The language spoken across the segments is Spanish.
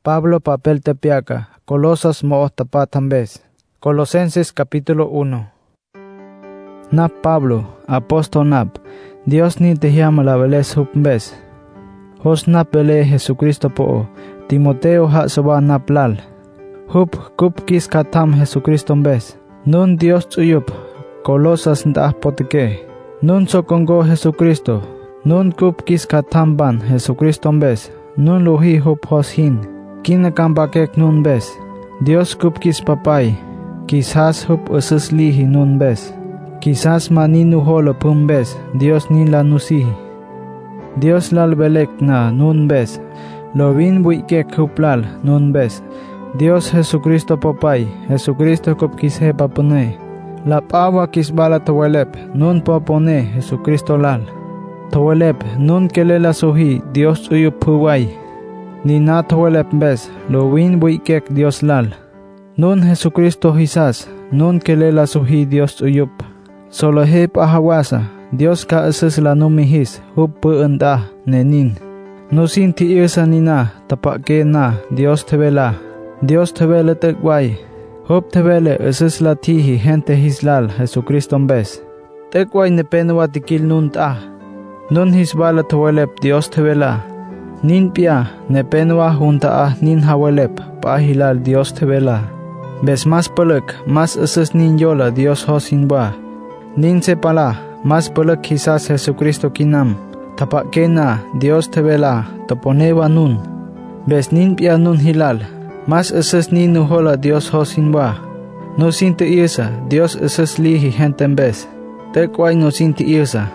Pablo papel tepiaca, Colosas mo tapatambes. Colosenses capítulo 1. Nap Pablo, apóstol nap, Dios ni te llama la veles hupmbes. Hos nap bele Jesucristo po, Timoteo ha soba nap lal. Hup kup kis katam Jesucristo mbes. Nun Dios tuyup, Colosas nda potike. Nun sokongo Jesucristo. Nun kup kis katam ban Jesucristo mbes. Nun luhi hup hos hin. Kina kambakek nun bes. Dios kup kis papay. Quizás hup usus lihi nun bes. Quizás maninu holo pum bes. Dios ni la nusihi. Dios lal belek na nun bes. Lovin buikek hup lal nun bes. Dios Jesucristo papay. Jesucristo kup kis he papune. La pawa kis bala tawelep. Nun papone Jesucristo lal. Tawelep nun kelela suhi. Dios uyup huway. Ni na tawelep bes. Lovin buikek Dios lal. Nun Jesucristo hisas. Nun kelela suhi Dios uyup. Solo hep ahawasa. Dios ka ases la numihis. Hup enda nenin. Nusin ti irsa nina. Tapake na. Dios tevela. Dios tevele tekway. Hup tevele ases la tihi gente hislal. Jesucristo mbes. Tekway nepenwa tikil nun ta. Nun hisbala tawelep Dios tevela. Nin pia nepenwa junta nin hawelep. Pahilal Dios tevela. Bes más pelek, más ases nin yola Dios hosinba. Nin sepala, más pelek quizás Jesucristo kinam. Tapakena, Dios tevela, toponeba nun. Bes nin pia nun hilal, más ases nin nuhola Dios hosinba. No sinte irsa, Dios ases lihi genten bes. Tekway no sinte irsa.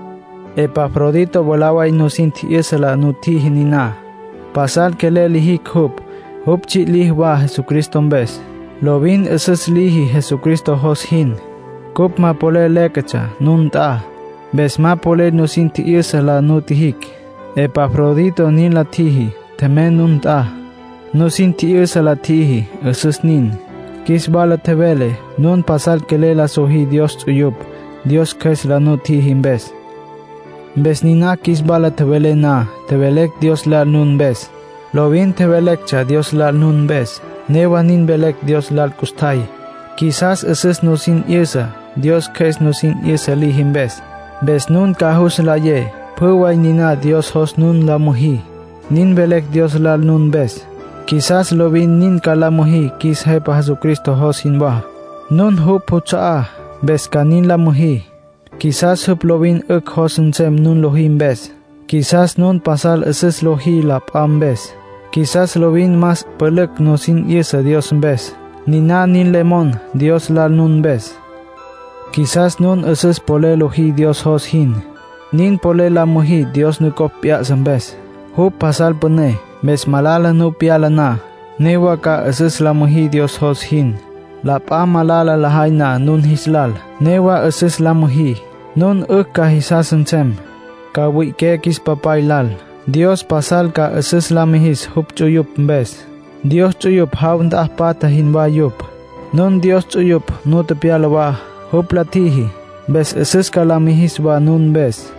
Epafrodito volaway no sinte irsa la nutihi nina. Pasal kele lihik hup chi lihwa Jesucristo bes. Lovin ases lihi Jesucristo hos hin. Kup ma pole lekacha nun ta. Bes ma pole no sinti irsa la nutihik. Epafrodito nin la tihi. Temen nun ta. No sinti irsa la tihi. Ases nin. Kis bala tevele. Nun pasal kele la sohi Dios uyup. Dios kes la nutihi bes. Bes nina kis bala tevele na. Tevelek Dios la nun bes. Lovin tevelek cha Dios la nun bes. Newa nin belek Dios lal kustay. Quizás ases no sin irsa. Dios kes no sin irsa lihim bes. Bes nun kahus la ye. Puway nina Dios hos nun la muhi. Nin belek Dios lal nun bes. Quizás lovin nin ka la muhi. Kis hepa Jesucristo hos hinwa. Nun hup huchaa. Bes ka nin la muhi. Quizás hup lovin uk hosen sem nun lohim bes. Quizás nun pasal ases lohi la pam bes. Quizás lovin más pelek no sin irsa Dios bes. Ni na nin lemon Dios lal nun bes. Quizás nun ases pole lohi Dios hos hin. Nin pole la muhi Dios nu kopia bes. Hup pasal pene. Bes malala nu piala na. Newa ka ases la muhi Dios hos hin. La pa malala lahay na nun hislal. Newa ases la muhi. Nun ka hisasen sem. Ka wike kis papay lal. Dios pasal ka ases lamihis hup chuyup bes. Dios chuyup haun dah pata hinwa yup. Nun Dios chuyup nu tepialawa hup latihi. Bes ases ka lamihis wa nun bes.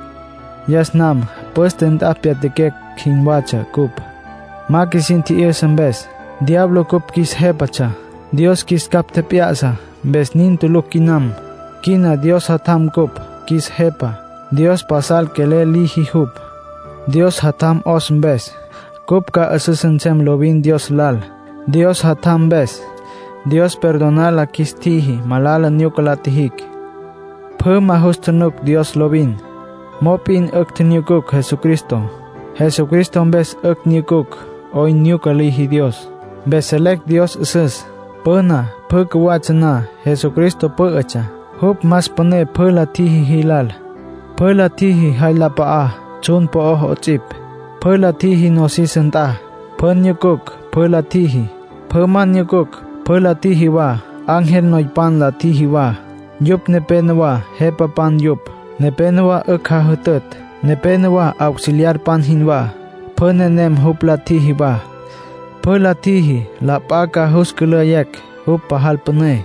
Yas nam, pues tendah piatekek hinwacha kup. Ma kisinti irsen bes. Diablo kup kis hepacha. Dios kis kap tepiasa. Bes nin tuluk kinam. Kina Dios hatam kup kis hepa. Dios pasal kele lihi hup. Dios hatam os bes. Kup ka asesen sem lovin Dios lal. Dios hatam bes. Dios perdonal la kistihi malala nyukalatihik. Phu mahustunuk Dios lovin. Mopin uk tnyukuk Jesucristo. Jesucristo bes uk nyukuk. Oy nyukalihi Dios. Beselek Dios ases. Puna phu kwachana Jesucristo phu acha. Hup mas pone phu latihi hilal. Phu latihi hayla paa. Chun po ochip. Pula tihi no si senta. Pun yukuk. Pula tihi. Puman yukuk. Pula tihi wa. Angel no pan la tihi wa. Yup nepenwa. Hepa pan yup. Nepenwa ukha hutut. Nepenwa auxiliar pan hinwa. Punenem hupla tihi wa. Pula tihi. La paka huskulayak. Hup pahal pune.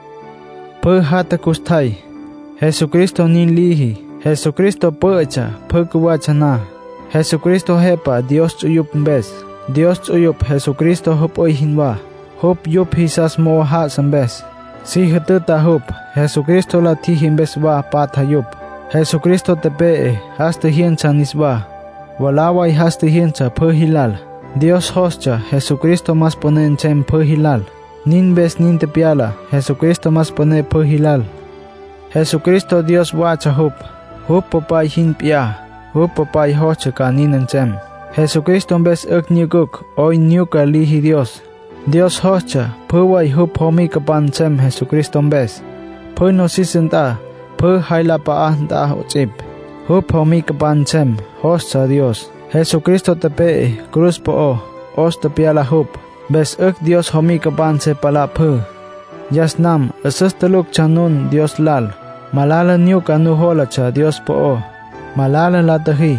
Pu hata kustay. Jesucristo nin lihi. Jesucristo pucha, pukuwachana. Jesucristo hepa Dios chuyup bes. Dios uyup Jesucristo hup oy hinwa. Hup yup hisas mo ha sambes. Si hatuta hup Jesucristo la ti himbes wa pat hayup. Jesucristo tepe hasta hiencha niswa. Walaway hasta hiencha hilal. Dios hoscha Jesucristo mas ponen chem hilal. Nin bes nin tepiala Jesucristo mas pone hilal. Jesucristo Dios wacha hup. Hup popay hin pia. Hup popay hocha ka ninan chem. Jesucristo bes ek nyuguk oy nyuka lihi Dios. Dios hocha puway hup homi kapan chem Jesucristo bes. Pu no sisenta pu haila pa da uchip. Hup homi kapan chem hocha Dios. Jesucristo tepe cruz po os tepiala hup. Bes ek Dios homi kapan se pala pu. Yasnam asastaluk chanun Dios lal. Malala nyuka nuhola cha Dios po. Malala latahi.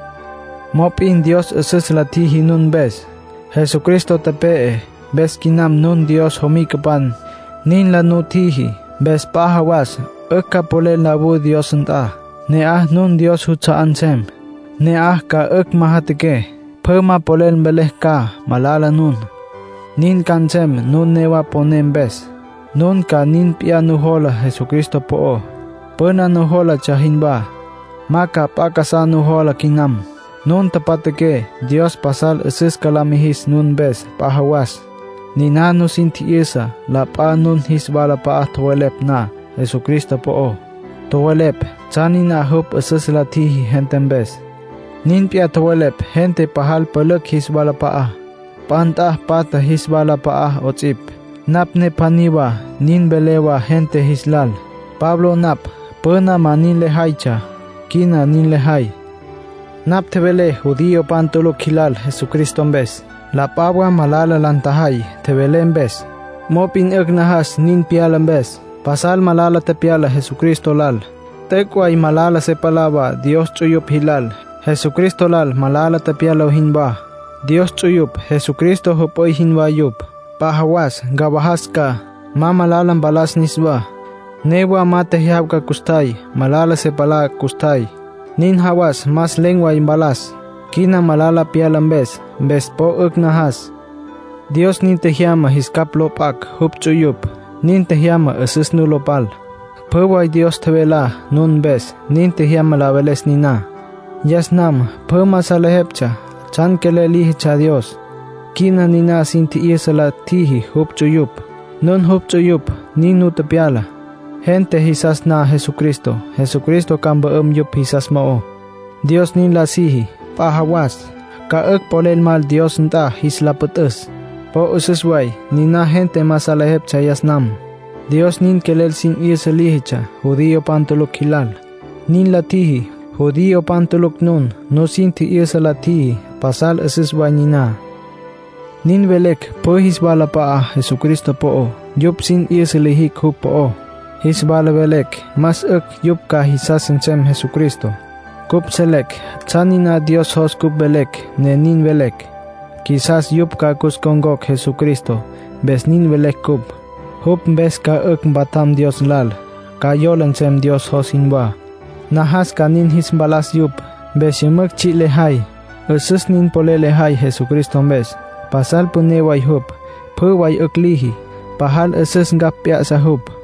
Mopin Dios asas latihi nun bes. Jesucristo tepe bes kinam nun Dios homi kapan. Nin la nutihi bes pahawas ek pole labu Dios enta. Ne nun Dios huchaan sem. Ne ka ek mahatike. Pema polel beleh ka malala nun. Nin kancem nun newa ponem bes. Nun ka nin pia nuhola Jesucristo po. Pena nuhola chahinba. Maka pakasa nuhola kinam. Nun tapatike Dios pasal asis kalamihis nun bes pahawas. Ninano sinti isa la pa nun hisbala pa tuwalep na Jesucristo po. Tuwalep chani na hup asis latihi henten bes. Nin pia tuwalep hente pahal paluk hisbala pa. Pantah pata hisbala pa ochip. Napne paniwa nin belewa hente hislal. Pablo nap pena manin lehaicha. Kina nin lehai. Nap tebele judío pantolo kilal Jesucristo bes. La pabwa malala lantahay tebele bes. Mopin nahas nin pialan bes. Pasal malala te piala Jesucristo lal. Tekway malala se palaba Dios chuyup hilal. Jesucristo lal malala te piala hinba. Dios chuyup Jesucristo hopoy hinba yup. Pahawas gabahaska mamalalan balas niswa. Newa mate hiabka kustay malala se pala kustay. Nin hawas mas lengua imbalas. Kina malala pialan bes po nahas. Dios nin te llama hiskap lopak hup chuyup. Nin te llama asus nulopal. Paway Dios te vela nun bes. Nin te llama la veles nina. Yasnam pama salehepcha. Chan kele lihicha Dios. Kina nina sinti isala tihi hup chuyup. Nun hup chuyup ninu te piala. Gente hisas na Jesucristo. Jesucristo kamba yup hisas mao. Dios nin la sihi. Pahawas. Ka ek polel mal Dios nta hisla putus. Po ususway. Nina gente masalahep chayas nam. Dios nin kelel sin isalihicha. Judío pantuluk hilal. Nin la tihi. Judío pantuluk nun. No sinti isala tihi. Pasal ususway nina. Nin belek po hisbala pa Jesucristo po. Yup sin isalihik hup po. Hisbala belek mas ek yup ka hisasin chem Jesucristo. Kup selek chanina Dios hos kup belek ne nin belek. Quizás yup ka kuskongok Jesucristo bes nin belek kup. Hup bes ka ek batam Dios lal. Ka yolan chem Dios hos inwa. Nahas ka nin hisbalas yup bes yumak chile hai. Usus nin polele hai Jesucristo bes. Pasal puneway hup. Puway ek lihi. Pahal usus ngap pia sa hup.